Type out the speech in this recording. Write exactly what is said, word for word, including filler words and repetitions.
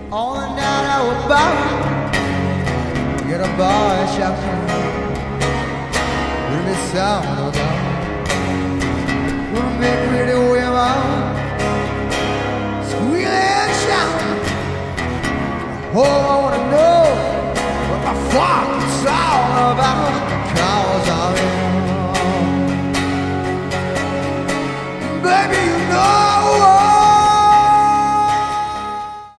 All the night I was bound. Get a boy shouting. With the sound of them. Will make pretty women squeal and shout. Oh,